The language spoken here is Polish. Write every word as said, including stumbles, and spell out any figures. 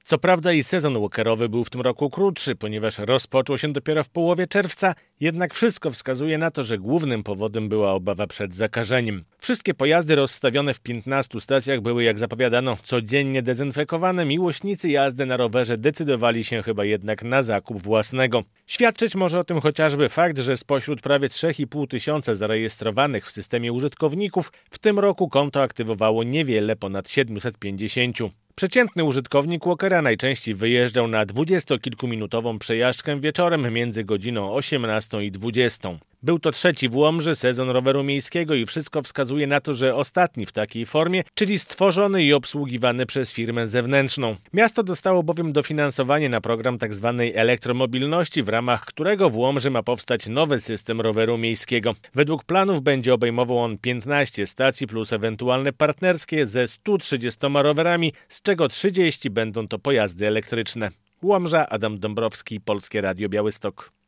Co prawda i sezon walkerowy był w tym roku krótszy, ponieważ rozpoczął się dopiero w połowie czerwca, jednak wszystko wskazuje na to, że głównym powodem była obawa przed zakażeniem. Wszystkie pojazdy rozstawione w piętnastu stacjach były, jak zapowiadano, codziennie dezynfekowane. Miłośnicy jazdy na rowerze decydowali się chyba jednak na zakup własnego. Świadczyć może o tym chociażby fakt, że spośród prawie trzy i pół tysiąca zarejestrowanych w systemie użytkowników w tym roku konto aktywowało niewiele ponad siedemset pięćdziesiąt. Przeciętny użytkownik walkera najczęściej wyjeżdżał na dwudziestokilkuminutową przejażdżkę wieczorem między godziną osiemnastą i dwudziestą. Był to trzeci w Łomży sezon roweru miejskiego i wszystko wskazuje na to, że ostatni w takiej formie, czyli stworzony i obsługiwany przez firmę zewnętrzną. Miasto dostało bowiem dofinansowanie na program tzw. elektromobilności, w ramach którego w Łomży ma powstać nowy system roweru miejskiego. Według planów będzie obejmował on piętnaście stacji plus ewentualne partnerskie ze stu trzydziestoma rowerami, z czego trzydzieści będą to pojazdy elektryczne. Łomża, Adam Dąbrowski, Polskie Radio Białystok.